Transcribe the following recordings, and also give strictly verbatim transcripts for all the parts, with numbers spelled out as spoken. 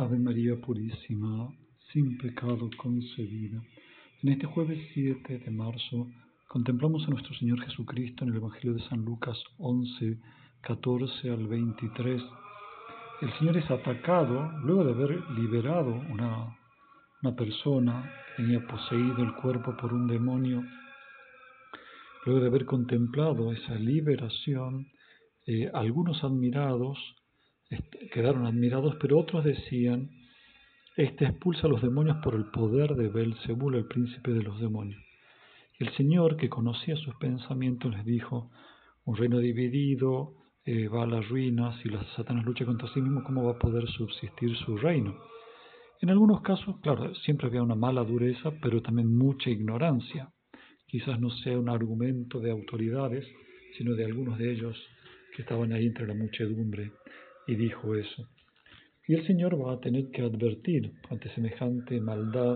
Ave María Purísima, sin pecado concebida. En este jueves siete de marzo contemplamos a nuestro Señor Jesucristo en el Evangelio de San Lucas once, catorce al veintitrés. El Señor es atacado luego de haber liberado una, una persona que tenía poseído el cuerpo por un demonio. Luego de haber contemplado esa liberación, eh, algunos admirados quedaron admirados, pero otros decían: este expulsa a los demonios por el poder de Belzebul, el príncipe de los demonios. Y el Señor, que conocía sus pensamientos, les dijo: un reino dividido eh, va a la ruina. Si la Satanás lucha contra sí mismo, ¿cómo va a poder subsistir su reino? En algunos casos, claro, siempre había una mala dureza, pero también mucha ignorancia. Quizás no sea un argumento de autoridades, sino de algunos de ellos que estaban ahí entre la muchedumbre, y dijo eso. Y el Señor va a tener que advertir ante semejante maldad.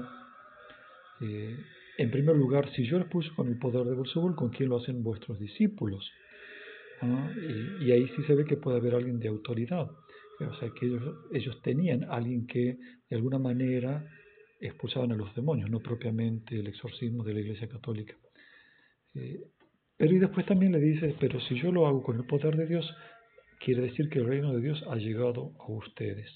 Eh, en primer lugar, si yo les puse con el poder de Belzebul, ¿con quién lo hacen vuestros discípulos? ¿Ah? Y, y ahí sí se ve que puede haber alguien de autoridad. O sea, que ellos, ellos tenían alguien que de alguna manera expulsaban a los demonios, no propiamente el exorcismo de la Iglesia Católica. Eh, pero y después también le dice: pero si yo lo hago con el poder de Dios, quiere decir que el reino de Dios ha llegado a ustedes.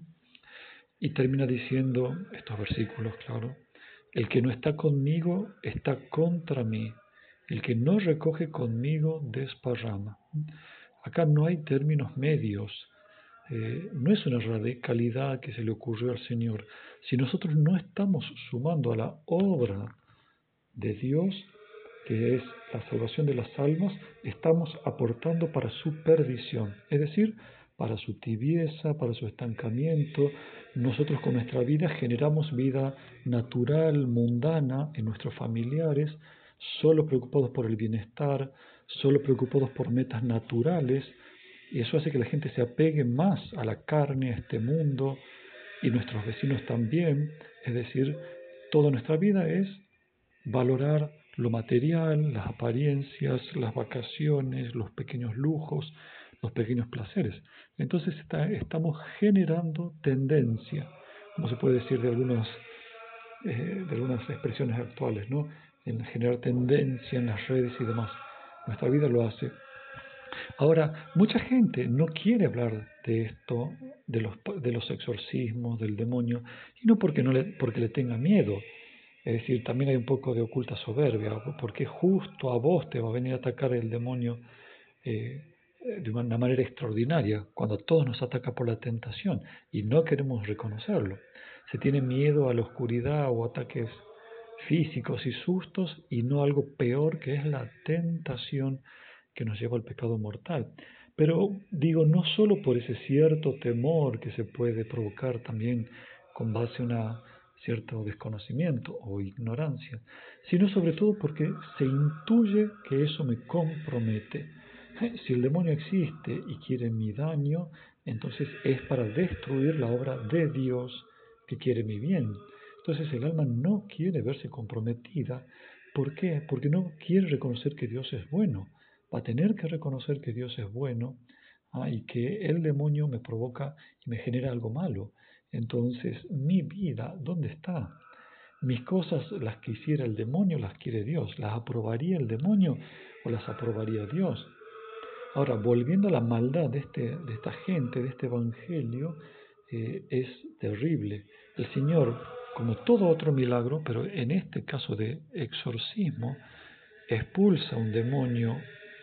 Y termina diciendo estos versículos, claro: el que no está conmigo está contra mí, el que no recoge conmigo desparrama. Acá no hay términos medios, eh, no es una radicalidad que se le ocurrió al Señor. Si nosotros no estamos sumando a la obra de Dios, que es la salvación de las almas, estamos aportando para su perdición, es decir, para su tibieza, para su estancamiento. Nosotros con nuestra vida generamos vida natural, mundana en nuestros familiares, solo preocupados por el bienestar, solo preocupados por metas naturales, y eso hace que la gente se apegue más a la carne, a este mundo, y nuestros vecinos también. Es decir, toda nuestra vida es valorar lo material, las apariencias, las vacaciones, los pequeños lujos, los pequeños placeres. Entonces está, estamos generando tendencia, como se puede decir de algunos, eh, de algunas expresiones actuales, ¿no? En generar tendencia en las redes y demás. Nuestra vida lo hace. Ahora, mucha gente no quiere hablar de esto, de los, de los exorcismos, del demonio, y no porque, no le, porque le tenga miedo. Es decir, también hay un poco de oculta soberbia, porque justo a vos te va a venir a atacar el demonio eh, de una manera extraordinaria, cuando a todos nos ataca por la tentación y no queremos reconocerlo. Se tiene miedo a la oscuridad o ataques físicos y sustos, y no algo peor, que es la tentación que nos lleva al pecado mortal. Pero digo, no solo por ese cierto temor que se puede provocar también con base a una cierto desconocimiento o ignorancia, sino sobre todo porque se intuye que eso me compromete. Si el demonio existe y quiere mi daño, entonces es para destruir la obra de Dios, que quiere mi bien. Entonces el alma no quiere verse comprometida. ¿Por qué? Porque no quiere reconocer que Dios es bueno. Va a tener que reconocer que Dios es bueno, ¿ah? Y que el demonio me provoca y me genera algo malo. Entonces, mi vida, ¿dónde está? Mis cosas, las que hiciera el demonio, las quiere Dios. ¿Las aprobaría el demonio o las aprobaría Dios? Ahora, volviendo a la maldad de, este, de esta gente, de este evangelio, eh, es terrible. El Señor, como todo otro milagro, pero en este caso de exorcismo, expulsa un demonio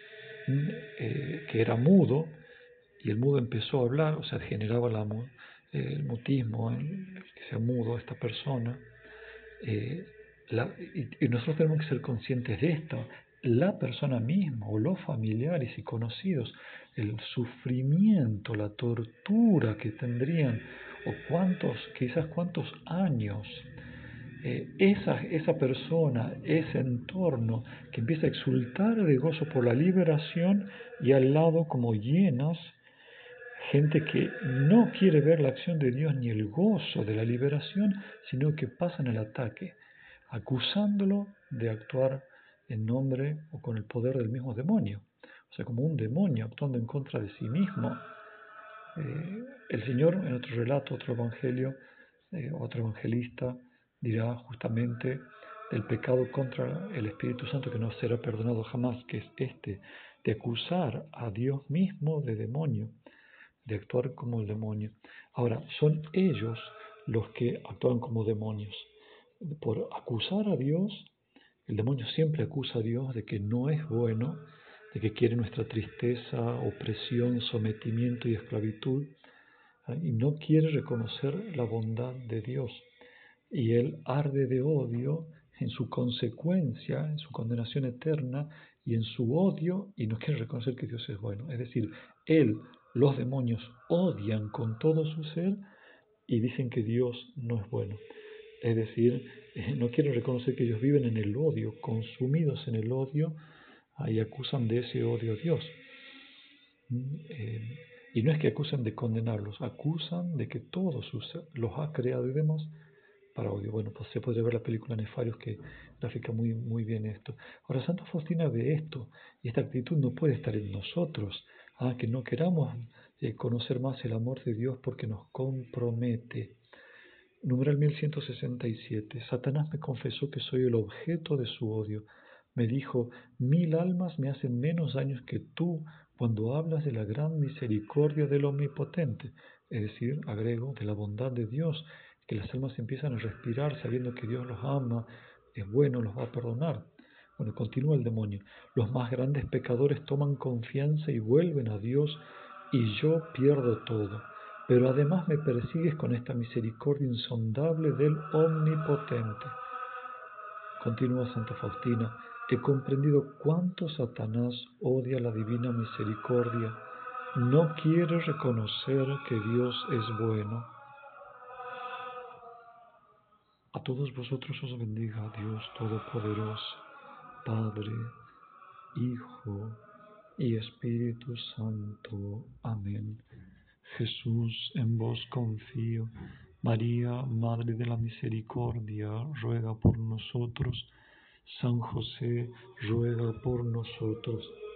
eh, que era mudo, y el mudo empezó a hablar, o sea, generaba la, el mutismo, el que sea mudo esta persona. Eh, la, y, y nosotros tenemos que ser conscientes de esto. La persona misma o los familiares y conocidos, el sufrimiento, la tortura que tendrían, o cuántos, quizás cuántos años, eh, esa, esa persona, ese entorno que empieza a exultar de gozo por la liberación, y al lado como llenas gente que no quiere ver la acción de Dios ni el gozo de la liberación, sino que pasan el ataque, acusándolo de actuar en nombre o con el poder del mismo demonio. O sea, como un demonio actuando en contra de sí mismo. Eh, el Señor, en otro relato, otro evangelio, eh, otro evangelista, dirá justamente del pecado contra el Espíritu Santo que no será perdonado jamás, que es este, de acusar a Dios mismo de demonio, de actuar como el demonio. Ahora, son ellos los que actúan como demonios. Por acusar a Dios, el demonio siempre acusa a Dios de que no es bueno, de que quiere nuestra tristeza, opresión, sometimiento y esclavitud, ¿eh? Y no quiere reconocer la bondad de Dios. Y él arde de odio en su consecuencia, en su condenación eterna y en su odio, y no quiere reconocer que Dios es bueno. Es decir, él, los demonios, odian con todo su ser y dicen que Dios no es bueno. Es decir, eh, no quieren reconocer que ellos viven en el odio, consumidos en el odio, ah, y acusan de ese odio a Dios. Mm, eh, y no es que acusen de condenarlos, acusan de que todos sus, los ha creado y demás para odio. Bueno, pues se puede ver la película Nefarios que grafica muy, muy bien esto. Ahora, Santa Faustina ve esto, y esta actitud no puede estar en nosotros, ah, que no queramos eh, conocer más el amor de Dios porque nos compromete. Numeral mil ciento sesenta y siete. Satanás me confesó que soy el objeto de su odio. Me dijo, mil almas me hacen menos daños que tú cuando hablas de la gran misericordia del Omnipotente. Es decir, agrego, de la bondad de Dios, que las almas empiezan a respirar sabiendo que Dios los ama, es bueno, los va a perdonar. Bueno, continúa el demonio. Los más grandes pecadores toman confianza y vuelven a Dios y yo pierdo todo. Pero además me persigues con esta misericordia insondable del Omnipotente. Continúa Santa Faustina, he comprendido cuánto Satanás odia la divina misericordia, no quiere reconocer que Dios es bueno. A todos vosotros os bendiga Dios Todopoderoso, Padre, Hijo y Espíritu Santo. Amén. Jesús, en vos confío. María, Madre de la Misericordia, ruega por nosotros. San José, ruega por nosotros.